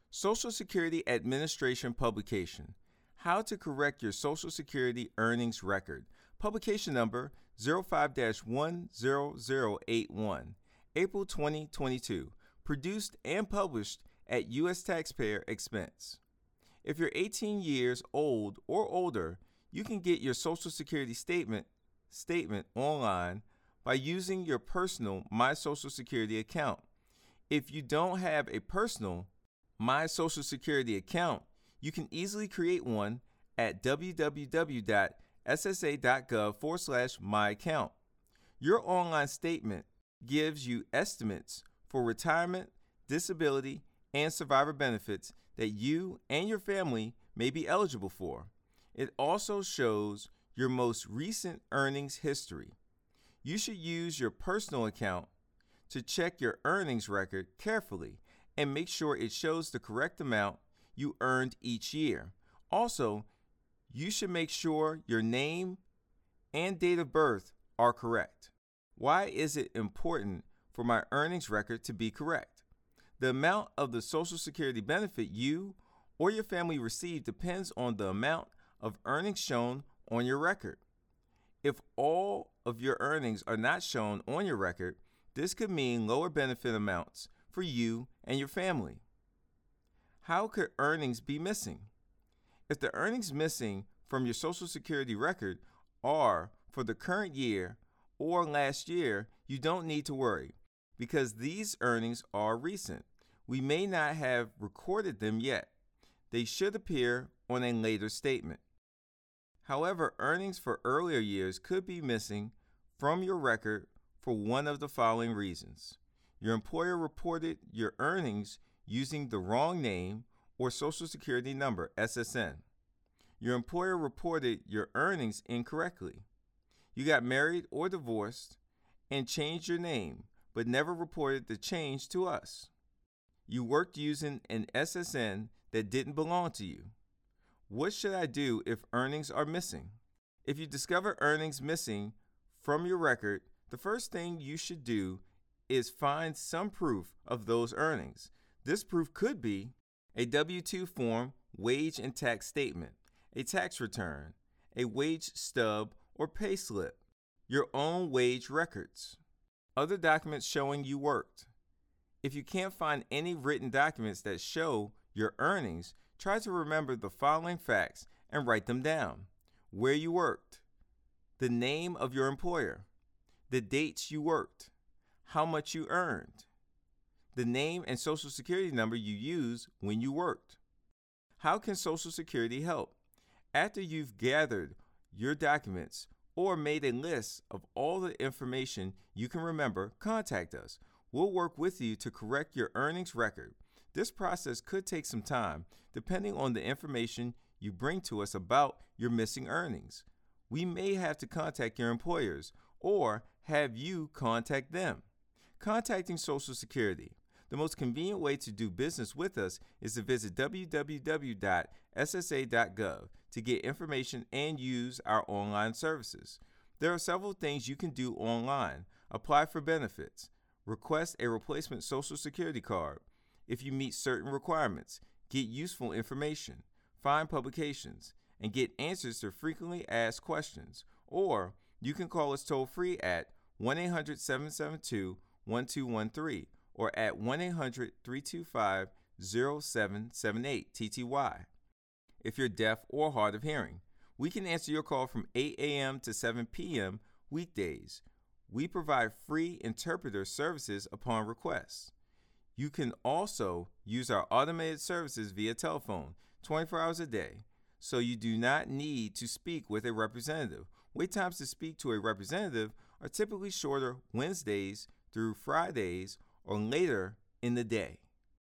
Social Security Administration publication. How to correct your Social Security earnings record. Publication number 05-10081, April 2022. Produced and published at U.S. taxpayer expense. If you're 18 years old or older, you can get your Social Security statement online by using your personal My Social Security account. If you don't have a personal My Social Security account, you can easily create one at www.ssa.gov/myaccount. Your online statement gives you estimates for retirement, disability, and survivor benefits that you and your family may be eligible for. It also shows your most recent earnings history. You should use your personal account to check your earnings record carefully and make sure it shows the correct amount you earned each year. Also, you should make sure your name and date of birth are correct. Why is it important for my earnings record to be correct? The amount of the Social Security benefit you or your family receive depends on the amount of earnings shown on your record. If all of your earnings are not shown on your record, this could mean lower benefit amounts for you and your family. How could earnings be missing? If the earnings missing from your Social Security record are for the current year or last year, you don't need to worry because these earnings are recent. We may not have recorded them yet. They should appear on a later statement. However, earnings for earlier years could be missing from your record for one of the following reasons. Your employer reported your earnings using the wrong name or Social Security number, SSN. Your employer reported your earnings incorrectly. You got married or divorced and changed your name, but never reported the change to us. You worked using an SSN that didn't belong to you. What should I do if earnings are missing? If you discover earnings missing from your record, the first thing you should do is find some proof of those earnings. This proof could be a W-2 form, wage and tax statement, a tax return, a wage stub or pay slip, your own wage records, other documents showing you worked. If you can't find any written documents that show your earnings, try to remember the following facts and write them down. Where you worked, the name of your employer, the dates you worked, how much you earned, the name and Social Security number you used when you worked. How can Social Security help? After you've gathered your documents or made a list of all the information you can remember, contact us. We'll work with you to correct your earnings record. This process could take some time, depending on the information you bring to us about your missing earnings. We may have to contact your employers or have you contact them. Contacting Social Security. The most convenient way to do business with us is to visit www.ssa.gov to get information and use our online services. There are several things you can do online. Apply for benefits. Request a replacement Social Security card. If you meet certain requirements, get useful information, find publications, and get answers to frequently asked questions. Or you can call us toll-free at 1-800-772-1213 or at 1-800-325-0778 TTY. If you're deaf or hard of hearing, we can answer your call from 8 a.m. to 7 p.m. weekdays. We provide free interpreter services upon request. You can also use our automated services via telephone 24 hours a day, so you do not need to speak with a representative. Wait times to speak to a representative are typically shorter Wednesdays through Fridays or later in the day.